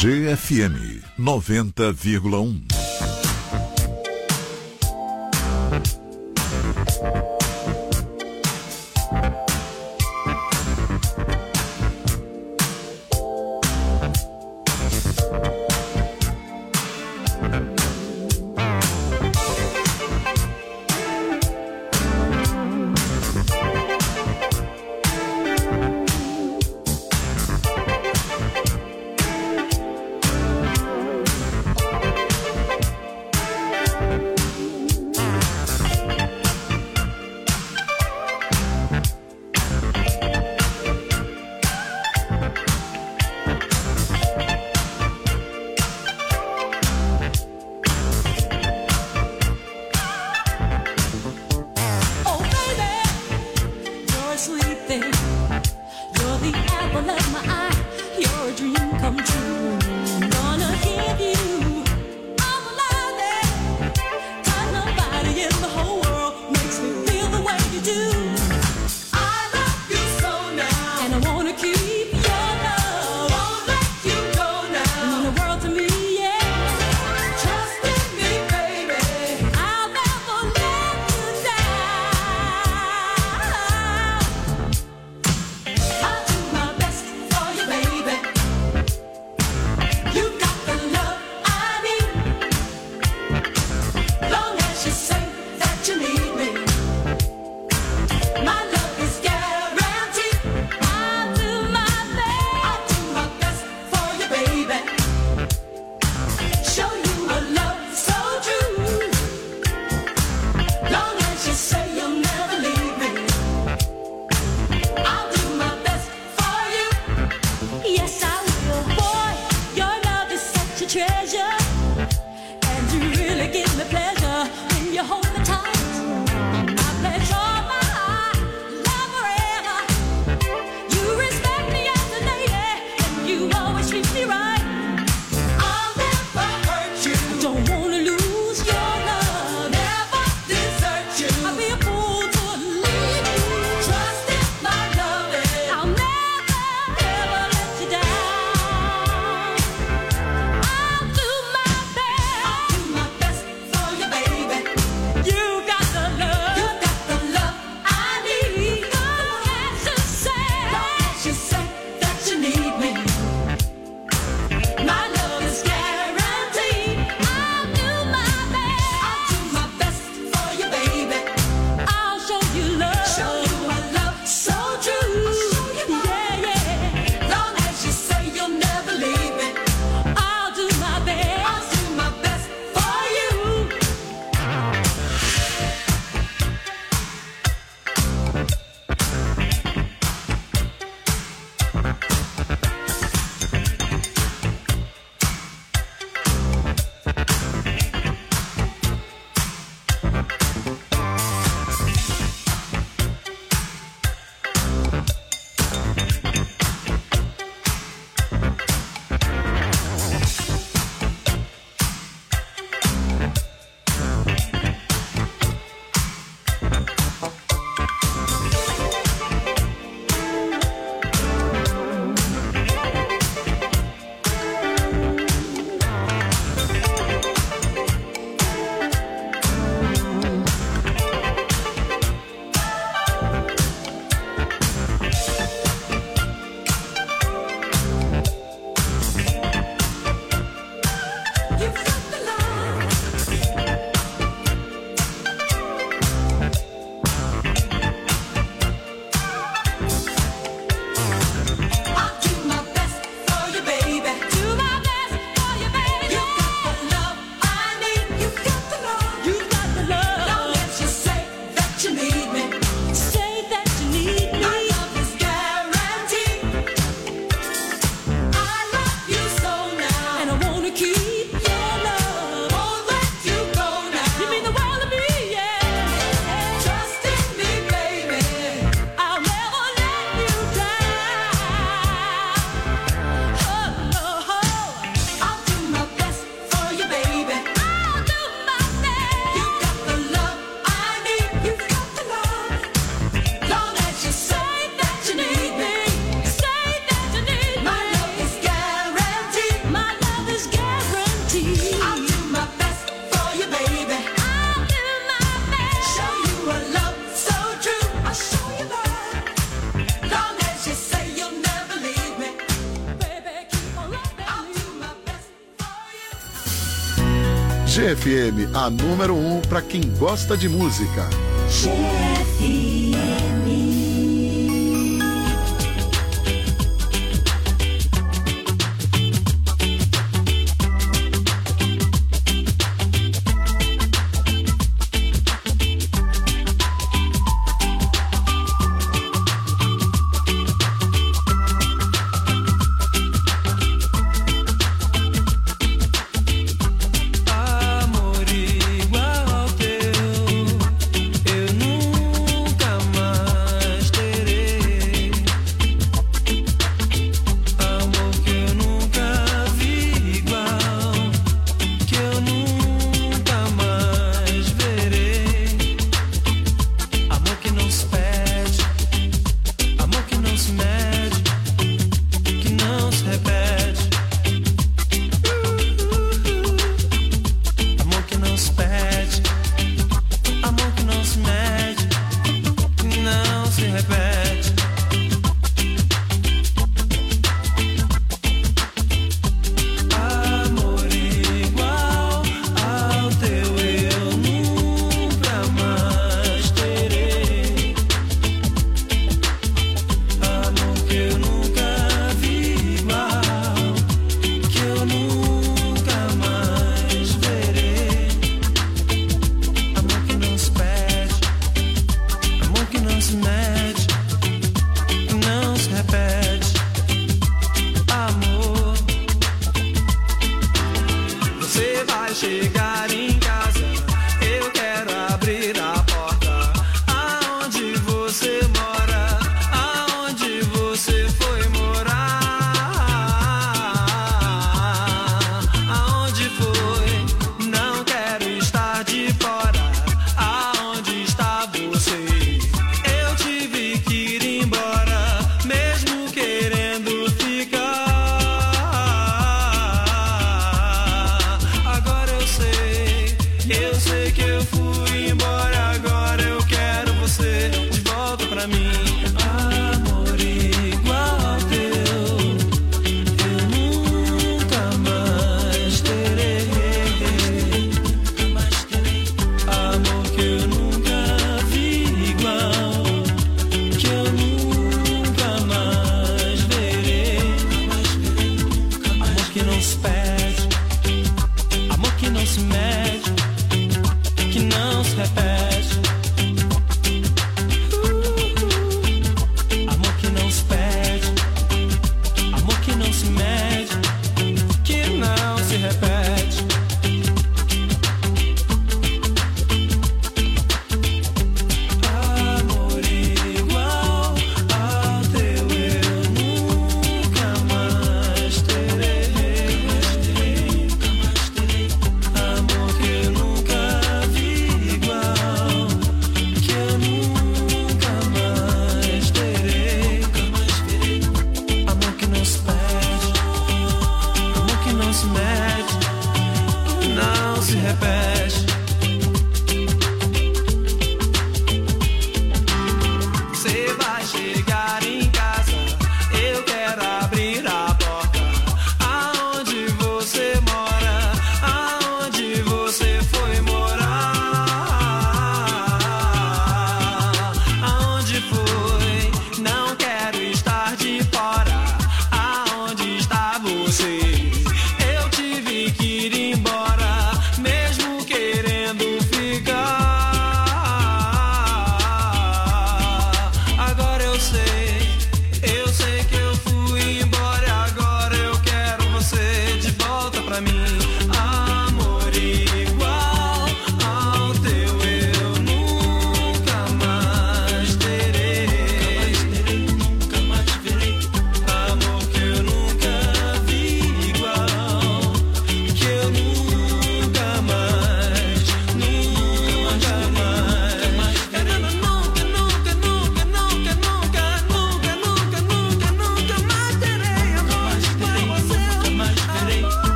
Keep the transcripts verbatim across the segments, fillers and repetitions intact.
G F M noventa vírgula um. G F M, a número um para quem gosta de música. G F M.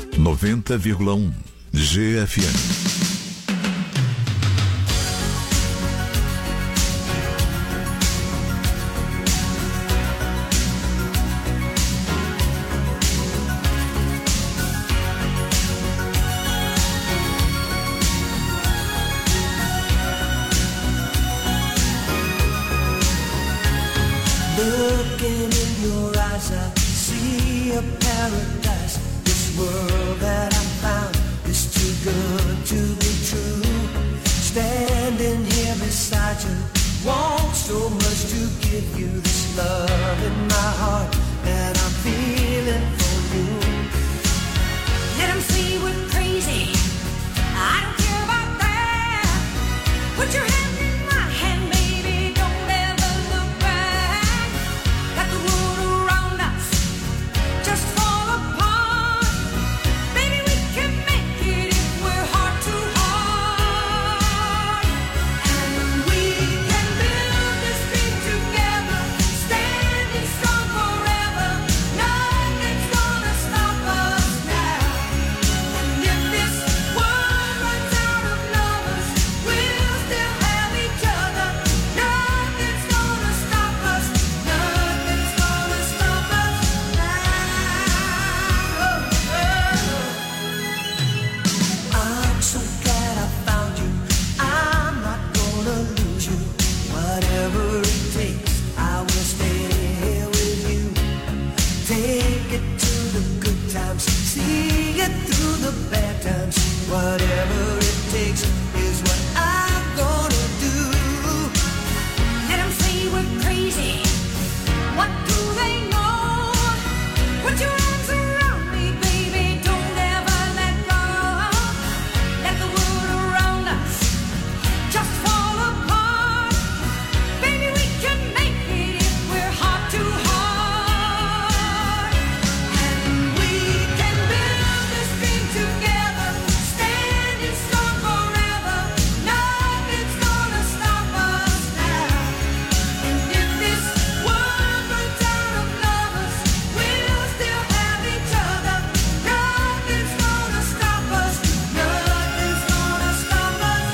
noventa vírgula um G F M. Looking in your eyes, I see a paradise. This world that I found is too good to be true. Standing here beside you, want so much to give you this love in my heart that I'm feeling for you. Let 'em say we're crazy, I don't care about that. Put your hand in my hand, baby, don't ever look back. Let the world around us just fall apart. Baby, we can make it if we're heart to heart. And we can build this dream together, standing strong forever. Nothing's gonna stop us now. And if this world runs out of lovers, we'll still have each other. Nothing's gonna stop us. Nothing's gonna stop us now. I'm so glad I found you. I'm not gonna lose you. Whatever it takes, I will stay here with you. Take it to the good times, see it through the bad times. Whatever it takes is what I'm gonna do. Let 'em say we're crazy. What do they know? Put your arms around me, baby. Don't ever let go. Let the world around us just fall apart. Baby, we can make it if we're heart to heart. And we can build this dream together, standing strong forever. Nothing's gonna stop us now. And if this world runs out of lovers, we'll still have each other. Nothing's gonna stop us. Nothing's gonna stop us.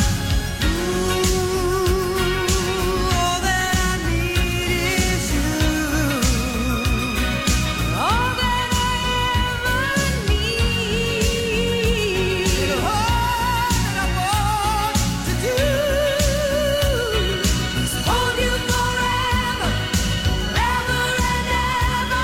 Ooh, all that I need is you. All that I ever need. All that I want to do is hold you forever, forever and ever.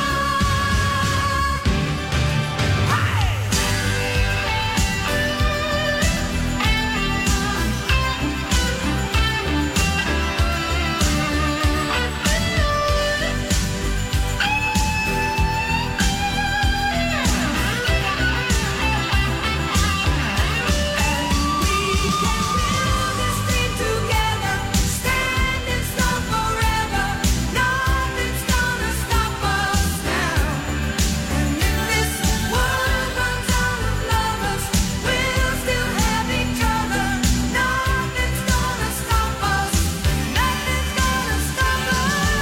This dream together, standing strong forever. Nothing's gonna stop us now. And if this world runs out of lovers, we'll still have each other. Nothing's gonna stop us. Nothing's gonna stop us.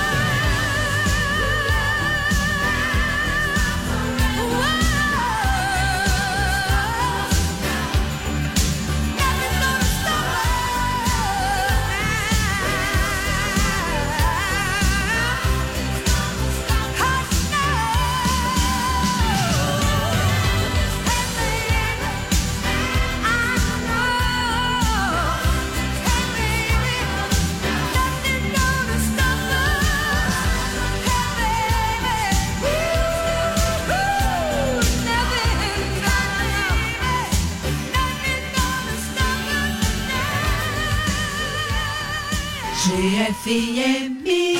G F M.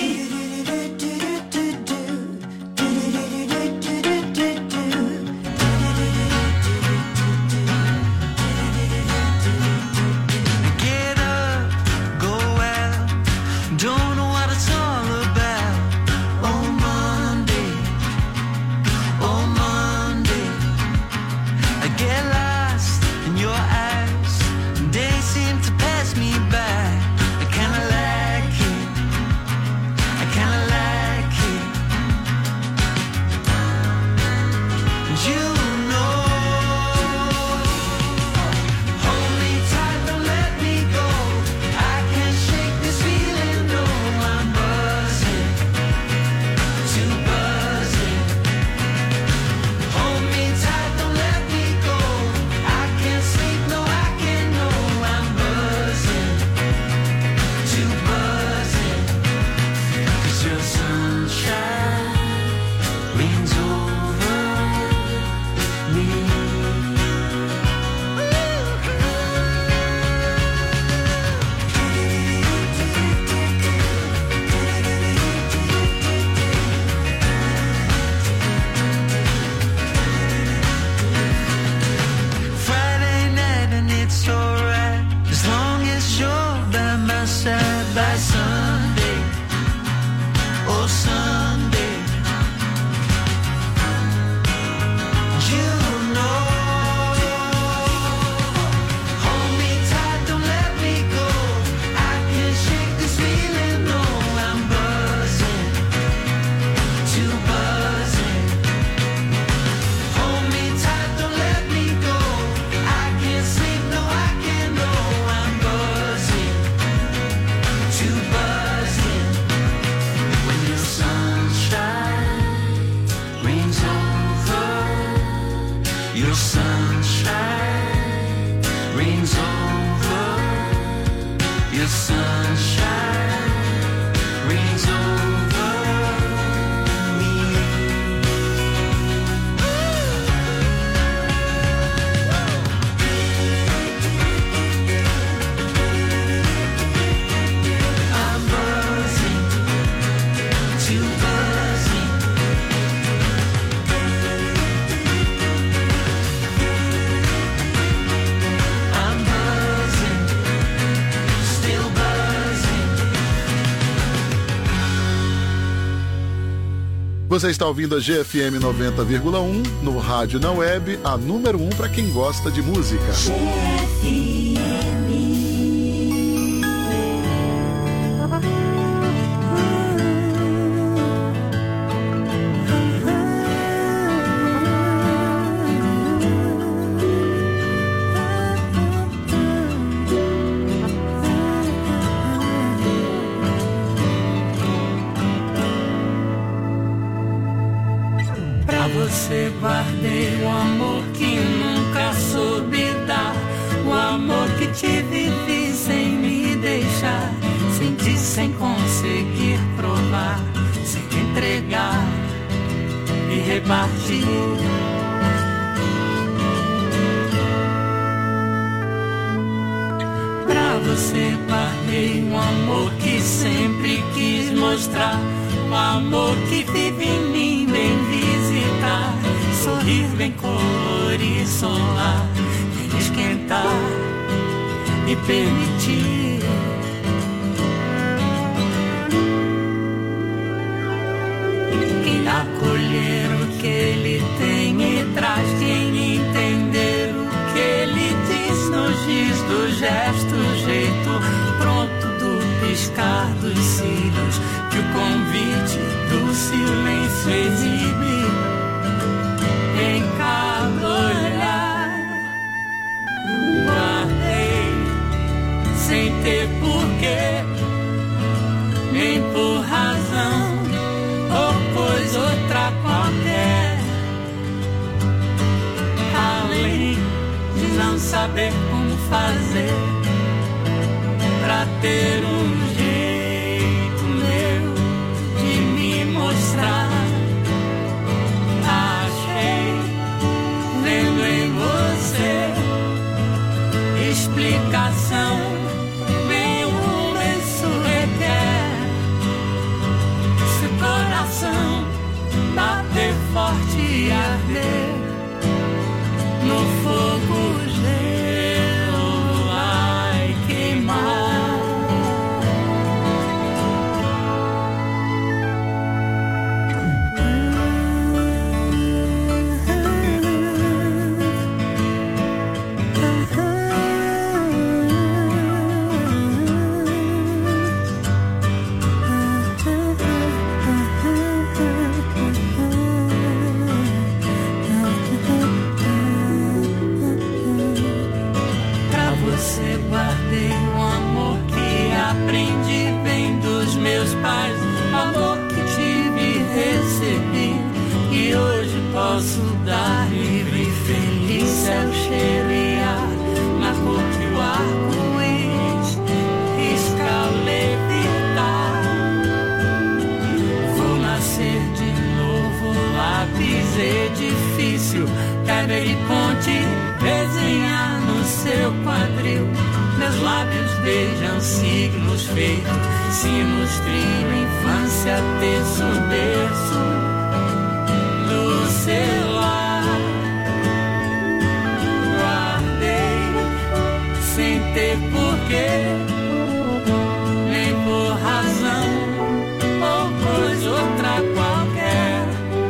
Get up, go out, don't know what it's all about. Oh Monday, oh Monday, I get lost in your eyes. They seem to pass me by. I kinda like it, I Você está ouvindo a G F M noventa vírgula um no rádio na web, a número um para quem gosta de música. Você guardei o amor que nunca soube dar, o amor que te vivi sem me deixar, senti sem conseguir provar, sem entregar e repartir. Pra você guardei um amor que sempre quis mostrar, o amor que vive em mim, vem visitar, sorrir, vem colorir, solar, vem esquentar e permitir. Quem acolher o que ele tem e traz, quem entender o que ele diz nos giz do gesto, jeito pronto do piscar dos cílios, que o convite do silêncio exibe em cada olhar. Guardei sem ter porquê, nem por razão ou coisa outra qualquer, além de não saber como fazer pra ter um jeito meu de me mostrar. Achei, vendo em você, explicação nenhuma isso requer. Se o coração bater forte e arder no fogo, gelo vai queimar. Guardei um amor que aprendi bem dos meus pais, amor que tive e recebi, e hoje posso dar livre e feliz, céu, cheiro e ar, na cor que o arco-íris risca levitar. Vou nascer de novo, lápis, edifício, pedra e ponte, desenhar no seu quadril. Meus lábios beijam signos feitos, sinos, trilho, infância, terço, berço do celular. Guardei sem ter porquê, nem por razão ou coisa outra qualquer,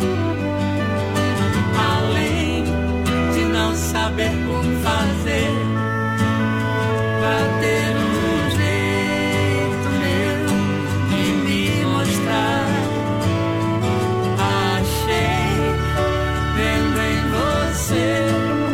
além de não saber como fazer pra ter um jeito meu de me mostrar. Achei, vendo em você,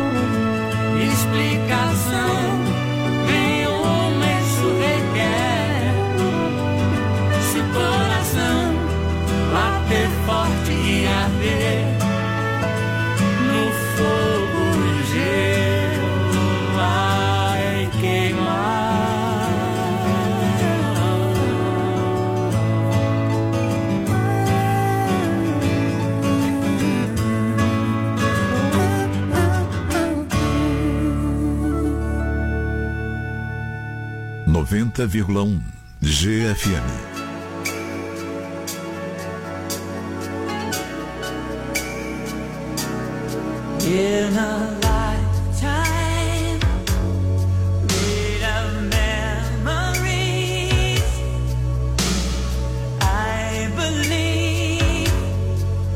explicação nenhuma isso requer. Se o coração bater forte e arder no fogo, gelo vai queimar. noventa vírgula um G F M. In a lifetime made of memories, I believe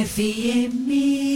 F M.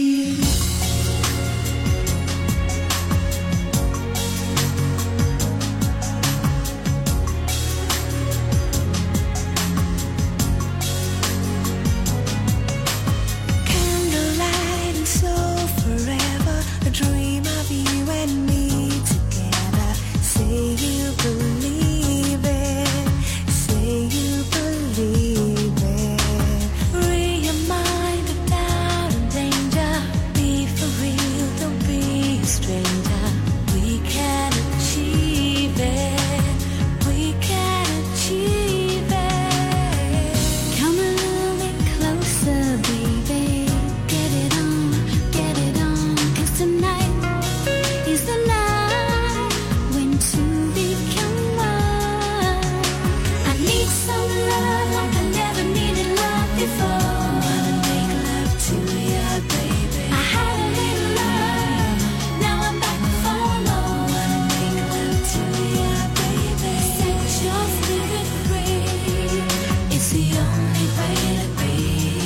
Candlelight and slow forever, a dream of you and me together. Say you believe it, say you believe it. Free your mind of doubt and danger. Be for real, don't be a stranger. We can achieve it, we can achieve it. Come a little bit closer, baby. Get it on, get it on. 'Cause tonight is the night when two become one. I need some love like I never needed love before. Wanna make love to you, baby. I had a little love, now I'm back for more. Wanna make love to you, baby. Set your spirit free, it's the only way to be.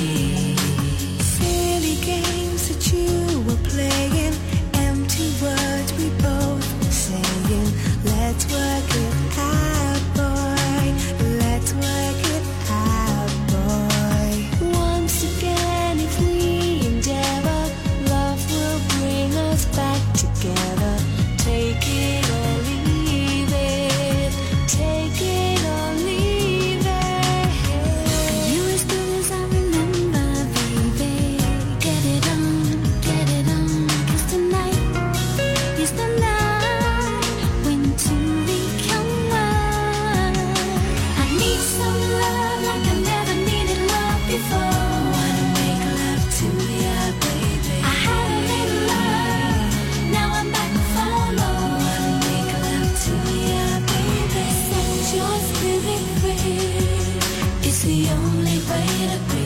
Silly games that you were playing, empty words we both were saying. Let's work it out, boy. Let's work it out, boy. Once again, if we endeavor, love will bring us back together. Take it or leave it, take it or leave it. You as good as I remember, baby. Get it on, get it on. 'Cause tonight is the night when two become one. I need some love like I never needed love before. Wanna make love to you, baby. I had a little love, now I'm back for more. Wanna make love to you, baby. Set your spirit free, it's the only way to be.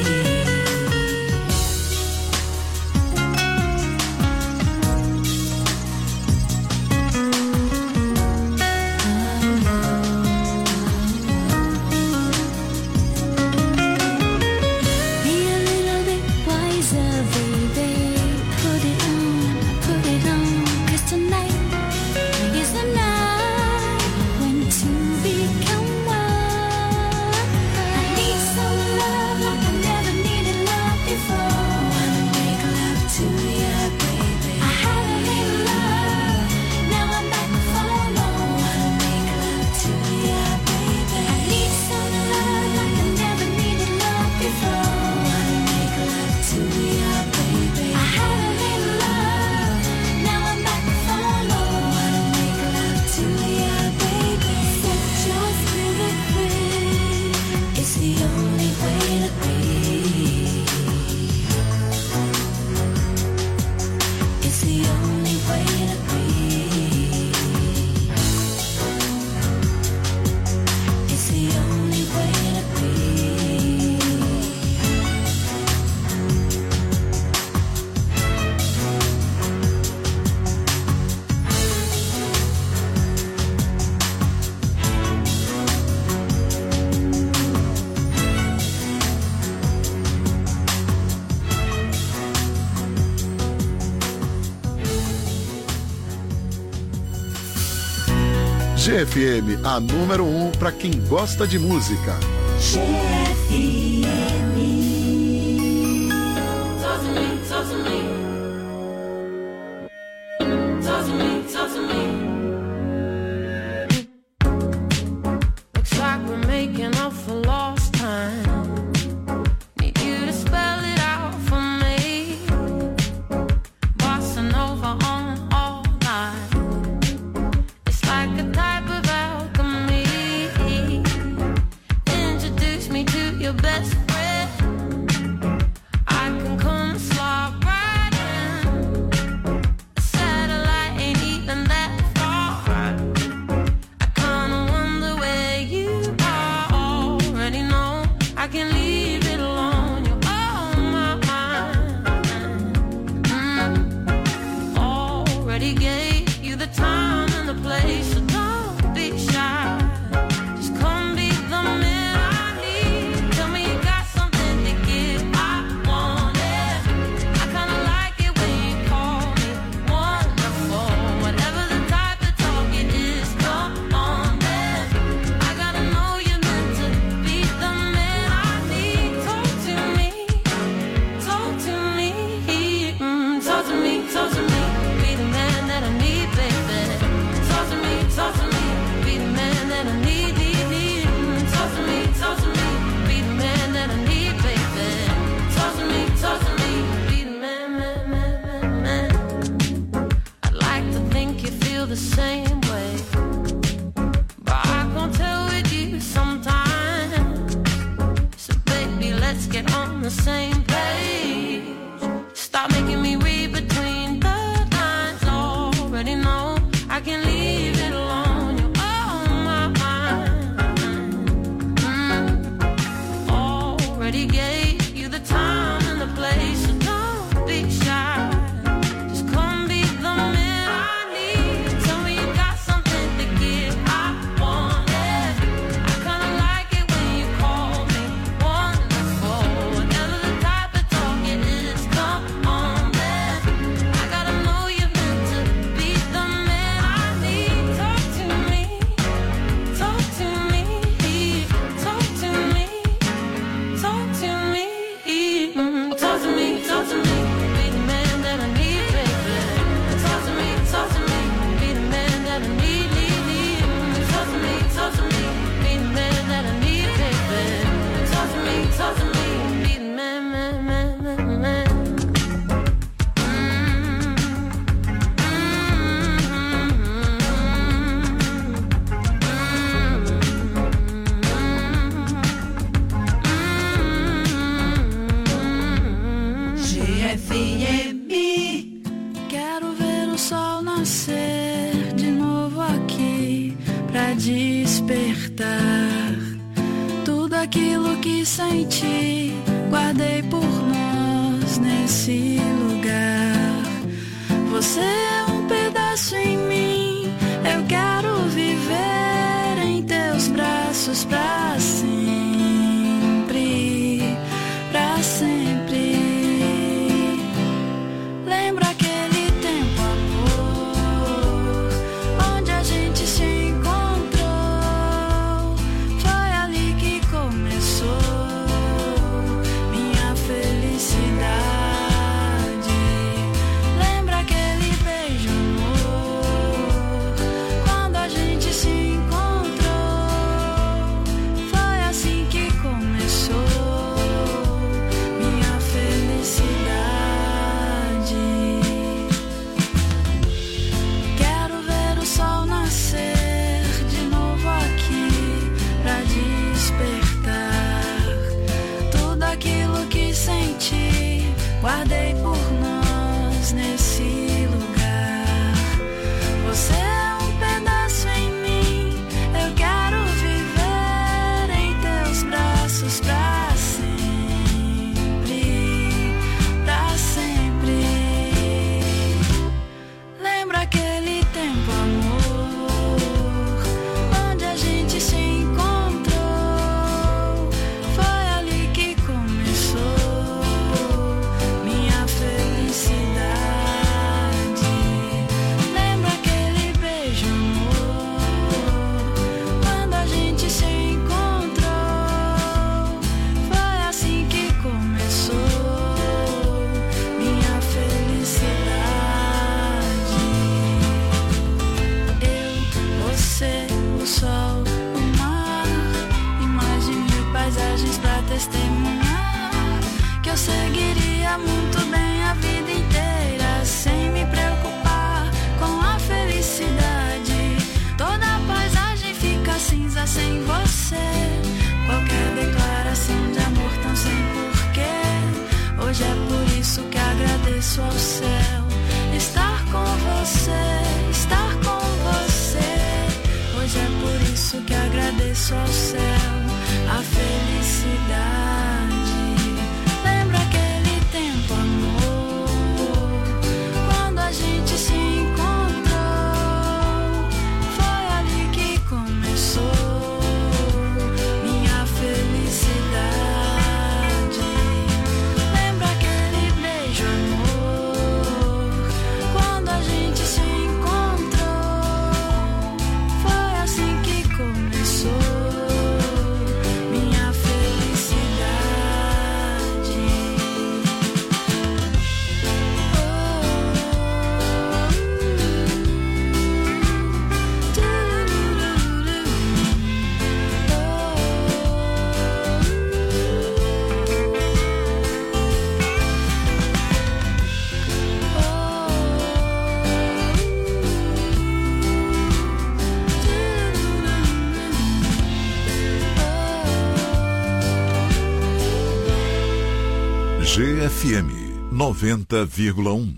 Be a little bit wiser, baby. Put it on, put it on. 'Cause tonight is the night when two become one. I need some love like I never needed love before. Wanna make love to you, baby. I had a little love, now I'm back for more. Wanna make love to you, baby. I need some love like I never needed love before. Wanna make love to you, baby. I had a little love, now I'm back for more. Wanna make love to you, baby. Set your spirit free, it's the only way to be. It's the only way to be. It's the only way to be. G F M, a número um para quem gosta de música. G F M. Talk to me, talk to me. Talk to me, talk to me. Looks like we're making up for lost time. Need you to spell it out for me. Bossa Nova on all night. It's like a type of alchemy. Introduce me to your best friend. I can come slide right in. A satellite ain't even that far. I kinda wonder where you are. Already know I can leave it alone. You're on my mind. Mm. Already gave you the time and the place, so don't be shy. Just come be the man I need. Tell me you got something to give. I want it. nascer de novo aqui pra despertar tudo aquilo que senti, guardei por nós nesse lugar. Você é um pedaço em mim, eu quero viver em teus braços pra sempre, pra sempre. Lembra aquele tempo, amor, onde a gente se encontrou? Foi ali que começou minha felicidade. Lembra aquele beijo, amor, quando a gente se encontrou? Foi assim que começou minha felicidade. Quero ver o sol nascer de novo aqui pra despertar tudo aquilo que senti, guardei por nós nesse lugar. Você é um pedaço em mim, eu quero viver em teus braços pra sempre, pra sempre. Lembra aquele tempo, amor, onde a gente se encontrou? Foi ali que começou minha felicidade. Lembra aquele beijo, amor, quando a gente se encontrou? Foi assim que começou minha felicidade. Eu, você, o sol, o mar, e mais de mil paisagens pra testemunhar que eu seguiria muito bem a vida inteira sem me preocupar com a felicidade. Toda a paisagem fica cinza sem você. Qualquer declaração de amor tão sem porquê. Hoje é por isso que agradeço ao céu estar com você, estar com você. Hoje é por isso que agradeço ao céu a felicidade. Lembra aquele tempo, amor, quando a gente se encontrou? Foi ali que começou minha felicidade. Lembra aquele beijo, amor, quando a gente se encontrou? Foi assim que começou minha felicidade. G F M noventa vírgula um.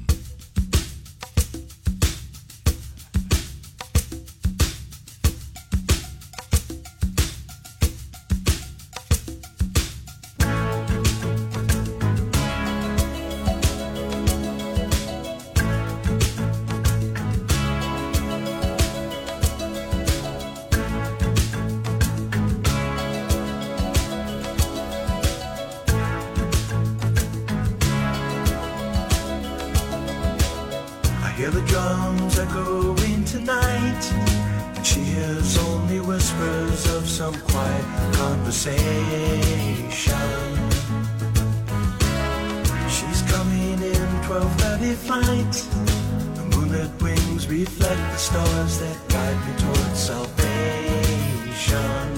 Hear the drums echoing tonight, and she hears only whispers of some quiet conversation. She's coming in twelve thirty flight. The moonlit wings reflect the stars that guide me towards salvation.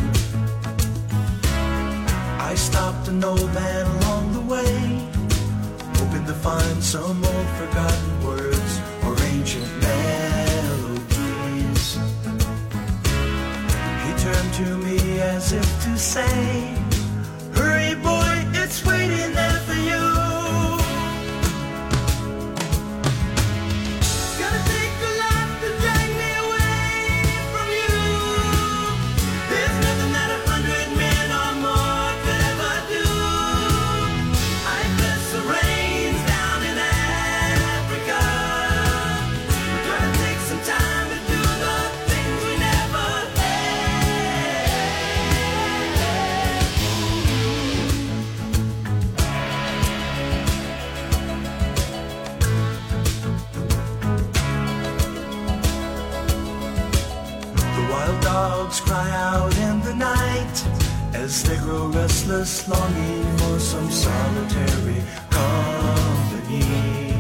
I stopped an old man along the way, hoping to find some old forgotten words or ancient melodies. He turned to me as if to say, hurry boy, it's waiting there for you. Gonna take a lot Wild dogs cry out in the night as they grow restless, longing for some solitary company.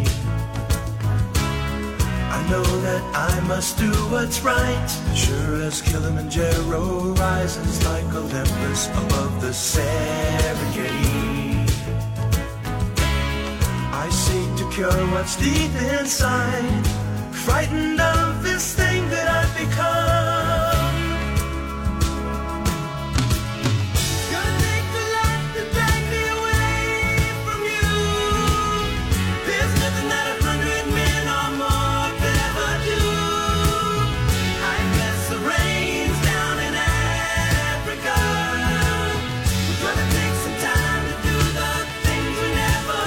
I know that I must do what's right, sure as Kilimanjaro rises like Olympus above the Serengeti. I seek to cure what's deep inside, frightened of this thing that I've become. Gonna take a lot to drag me away from you. There's nothing that a hundred men or more could ever do. I guess the rain's down in Africa. We're gonna take some time to do the things we never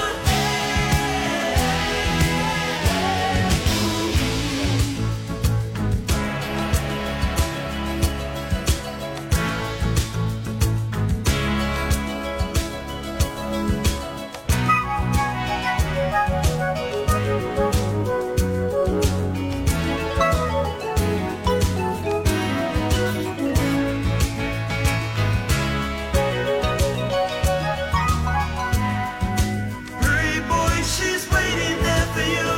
Hurry, boy, she's waiting there for you.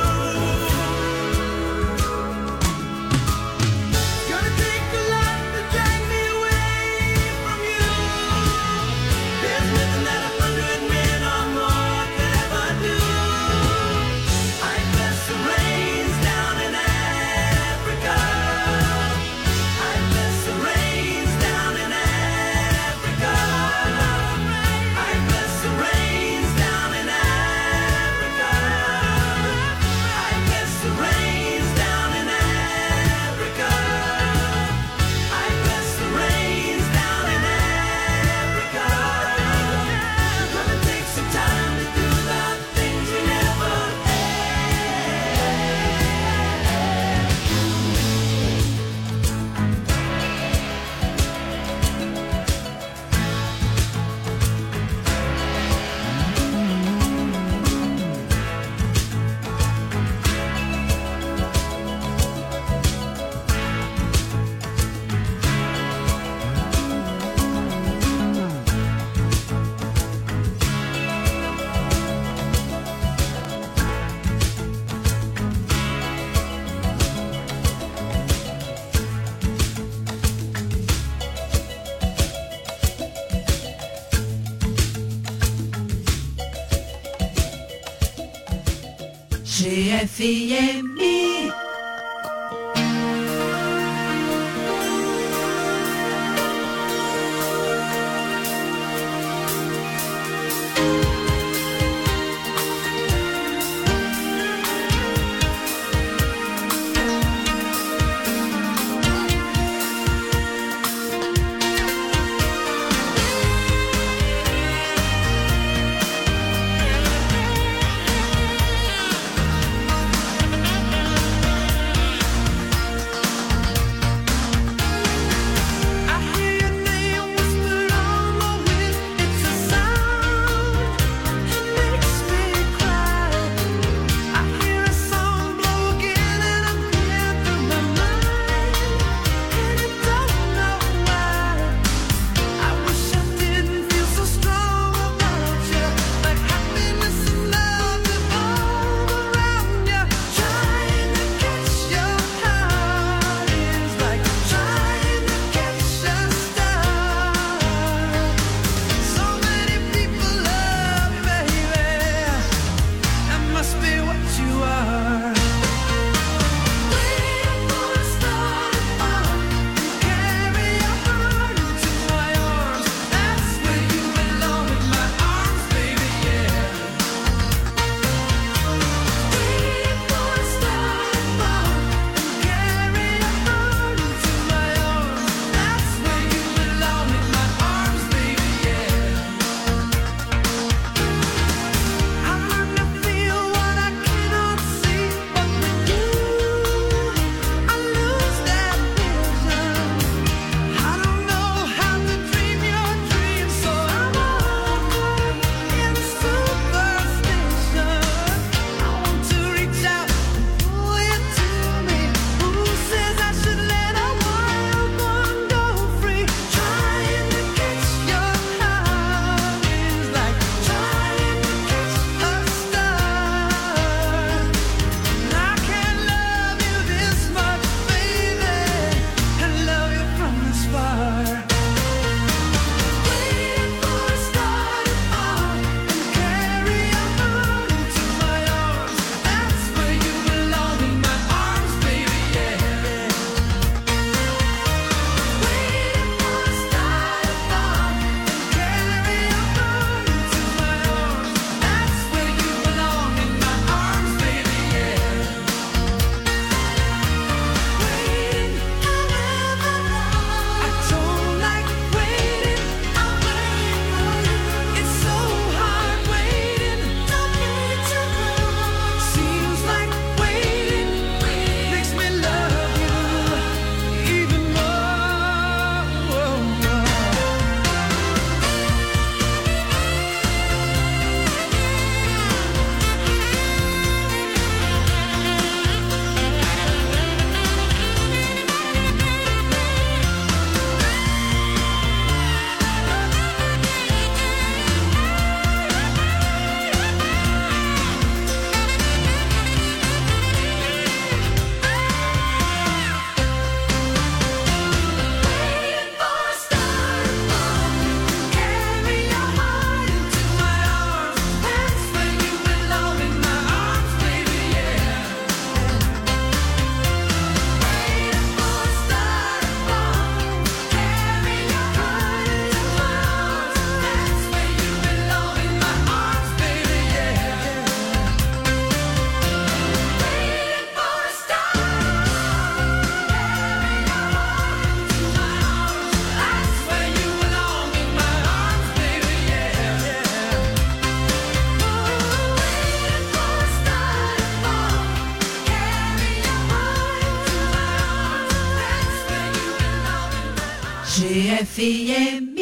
Gonna take a lot to drag me away from you. There's nothing that a hundred men or more could ever do. I guess the rain's down in Africa. I guess the rain's down in Africa. I guess the rain's down in Africa. I guess the rain's down in Africa. I guess the rain's down in Africa. We're gonna take some time to do the things we never G F M. G F M.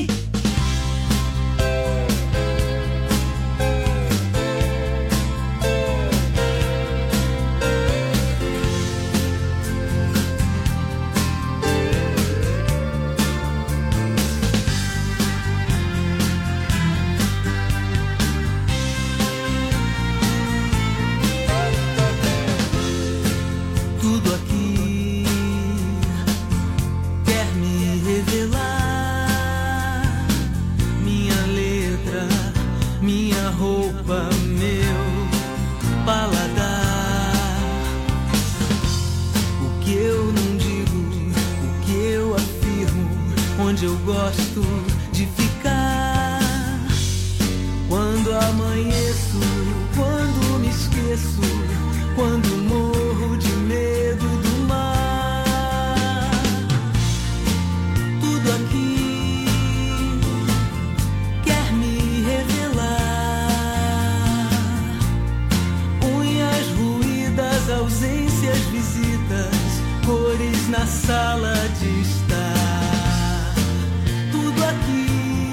Tudo aqui quer me revelar. Minha letra, minha roupa, meu paladar. O que eu não digo, o que eu afirmo, onde eu gosto de ficar. Quando amanheço, quando me esqueço, quando morro de medo do mar. Tudo aqui quer me revelar. Unhas ruídas, ausências, visitas, cores na sala de estar. Tudo aqui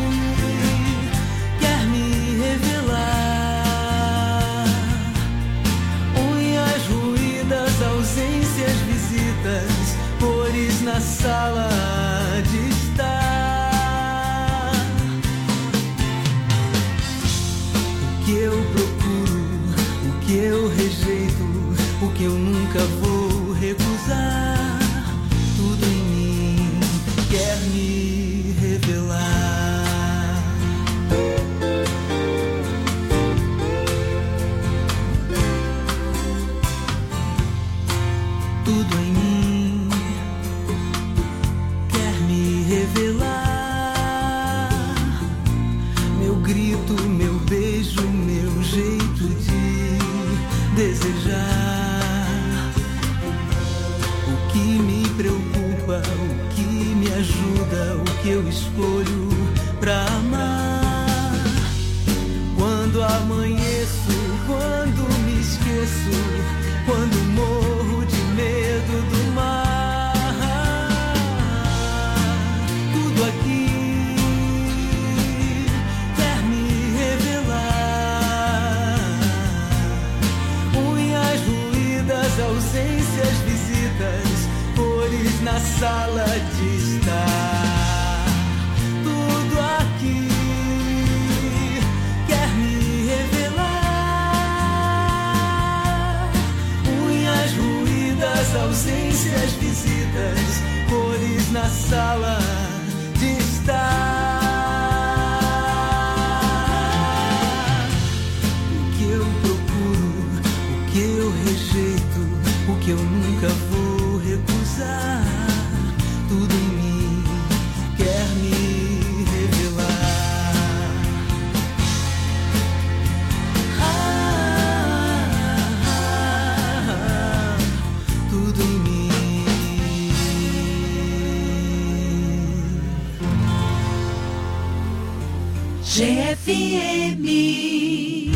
quer me revelar. Unhas ruídas, ausências, visitas, cores na sala de estar. O que eu procuro, o que eu rejeito, o que eu nunca vou recusar. Tudo em mim quer me revelar. Tudo em mim quer me revelar. Meu grito, meu beijo, meu jeito de desejar. O que me preocupa, o que me ajuda, o que eu escolho pra amar. Quando amanheço, quando me esqueço, quando morro de medo do mar. Tudo aqui quer me revelar. Unhas ruídas, ausências, visitas, cores na sala de estar. Tudo aqui quer me revelar. Unhas ruídas, ausências, visitas, cores na sala de estar. O que eu procuro, o que eu rejeito, o que eu nunca vou recusar. Tudo em mim quer me revelar. Ah, ah, ah, tudo em mim. G F M.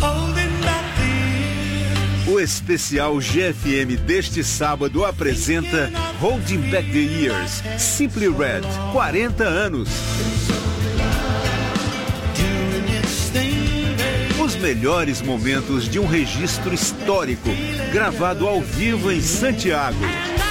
O especial G F M deste sábado apresenta Holding Back the Years, Simply Red, quarenta anos. Os melhores momentos de um registro histórico, gravado ao vivo em Santiago.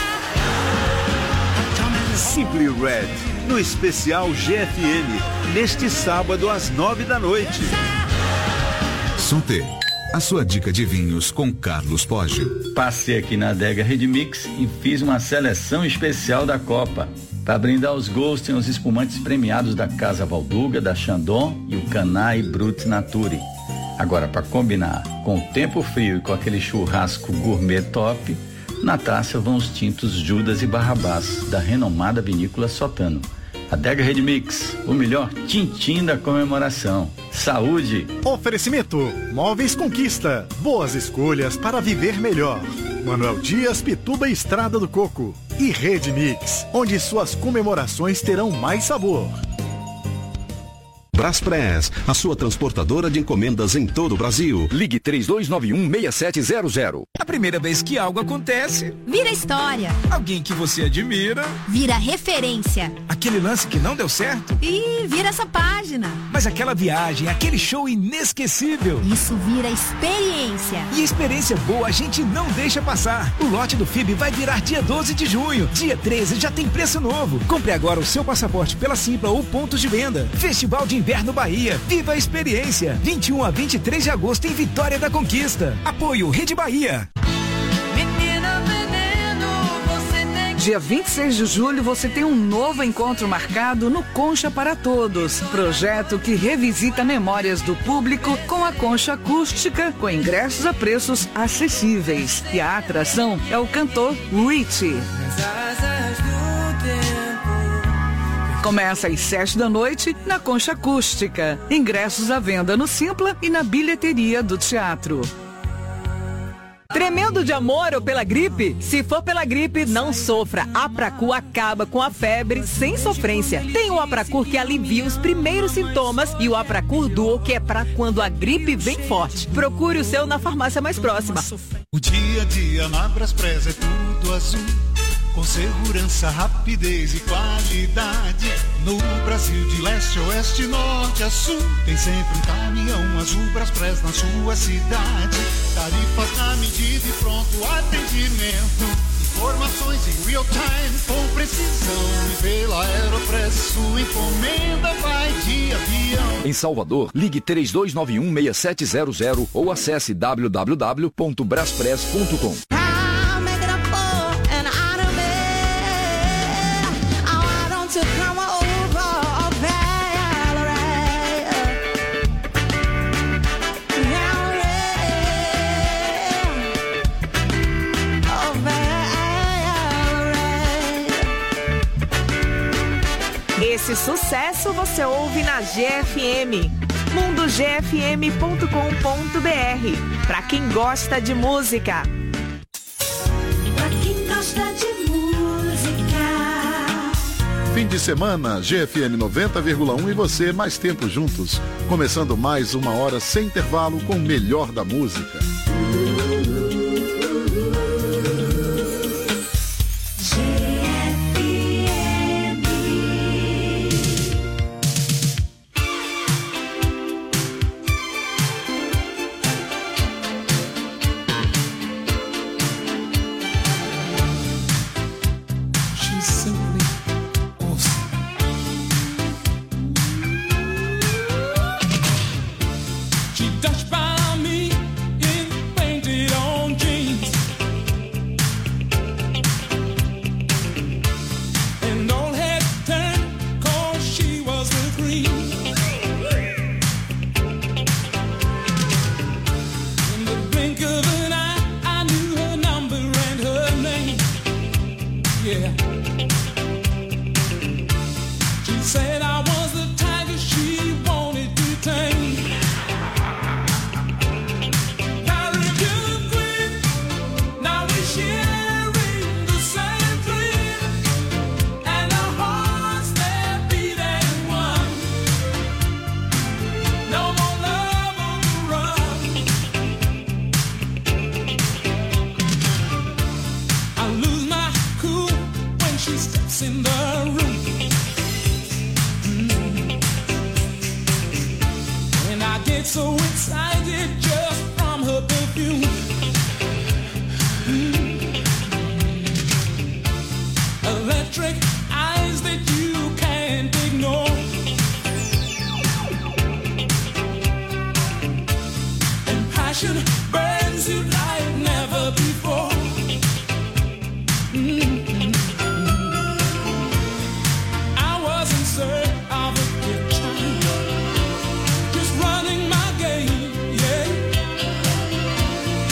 Simply Red, no especial G F M, neste sábado às nove da noite. Santé, a sua dica de vinhos com Carlos Poggio. Passei aqui na Adega Redmix e fiz uma seleção especial da Copa. Para brindar os gols, tem os espumantes premiados da Casa Valduga, da Chandon e o Canai Brut Nature. Agora, para combinar com o tempo frio e com aquele churrasco gourmet top, na taça vão os tintos Judas e Barrabás, da renomada vinícola Sotano. Adega Redmix, o melhor tintim da comemoração. Saúde! Oferecimento: Móveis Conquista. Boas escolhas para viver melhor. Manuel Dias, Pituba e Estrada do Coco. E Redmix, onde suas comemorações terão mais sabor. Braspress, a sua transportadora de encomendas em todo o Brasil. Ligue três dois nove um, seis sete zero zero. A primeira vez que algo acontece, vira história. Alguém que você admira, vira referência. Aquele lance que não deu certo, e vira essa página. Mas aquela viagem, aquele show inesquecível, isso vira experiência. E experiência boa a gente não deixa passar. O lote do F I B vai virar dia doze de junho. Dia treze já tem preço novo. Compre agora o seu passaporte pela Simpla ou pontos de venda. Festival de Inverno Bahia. Viva a experiência. vinte e um a vinte e três de agosto em Vitória da Conquista. Apoio Rede Bahia. Menina, menino, você tem... Dia vinte e seis de julho você tem um novo encontro marcado no Concha para Todos. Projeto que revisita memórias do público com a concha acústica, com ingressos a preços acessíveis. E a atração é o cantor Richie. Começa às sete da noite na Concha Acústica. Ingressos à venda no Simpla e na bilheteria do teatro. Tremendo de amor ou pela gripe? Se for pela gripe, não sofra. Apracu acaba com a febre sem sofrência. Tem o Apracur que alivia os primeiros sintomas e o Apracur Duo que é pra quando a gripe vem forte. Procure o seu na farmácia mais próxima. O dia a dia na Braspress é tudo azul. Com segurança, rapidez e qualidade. No Brasil de leste a oeste, norte a sul, tem sempre um caminhão azul Braspress na sua cidade. Tarifas na medida e pronto atendimento. Informações em real time com precisão. E pela Aeropress sua encomenda vai de avião. Em Salvador, ligue três dois nove um, seis sete zero zero ou acesse w w w ponto braspress ponto com. Esse sucesso você ouve na G F M, mundo g f m ponto com ponto b r. Pra quem gosta de música. Pra quem gosta de música. Fim de semana, G F M noventa vírgula um e você mais tempo juntos. Começando mais uma hora sem intervalo com o melhor da música.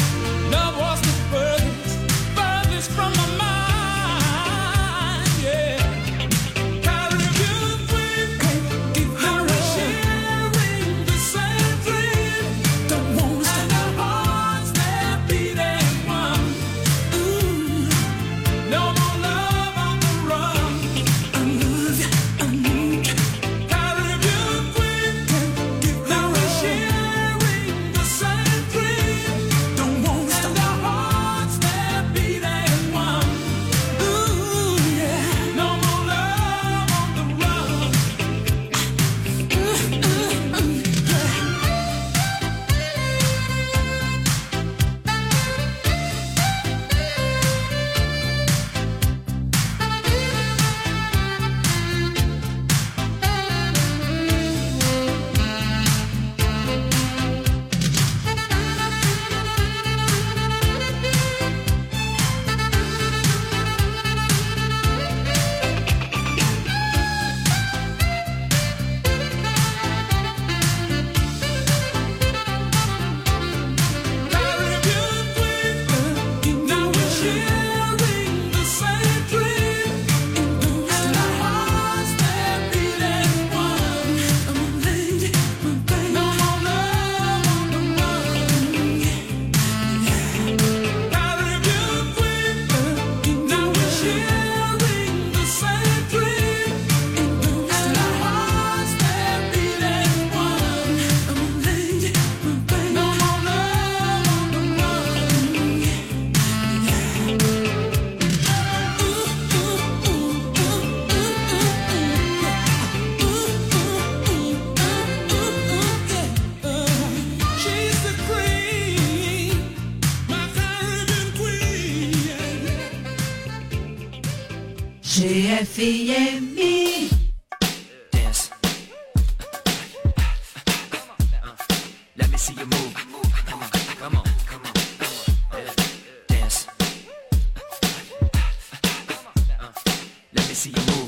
Love was the furthest, furthest from my mind, yeah. G F M. Dance. Let me see you move. Come on, come on, come on. Dance. Let me see you move.